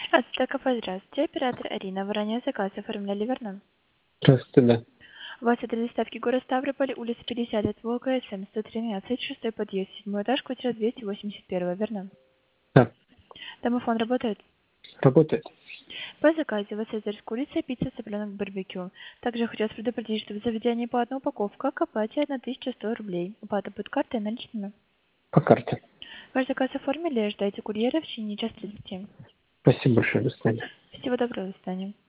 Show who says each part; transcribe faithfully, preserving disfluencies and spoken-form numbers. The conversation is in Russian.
Speaker 1: Ацтека, здравствуйте. Оператор Арина. Вы ранее заказ оформляли, верно?
Speaker 2: Здравствуйте, да.
Speaker 1: У вас это доставки город Ставрополь, улица пятьдесят лет Волга, СМ сто тринадцать, шестой подъезд, седьмой этаж, квартира двести восемьдесят один, верно?
Speaker 2: Да,
Speaker 1: Домофон работает?
Speaker 2: работает.
Speaker 1: По заказу у вас есть курица, пицца, цыпленок, барбекю. Также хочу вас предупредить, что в заведении по одной упаковка к оплате тысяча сто рублей. Оплата будет картой и наличными.
Speaker 2: По карте.
Speaker 1: Ваш заказ оформили, ждайте курьера в течение часа тридцати.
Speaker 2: Спасибо большое, до свидания.
Speaker 1: Всего доброго, до свидания.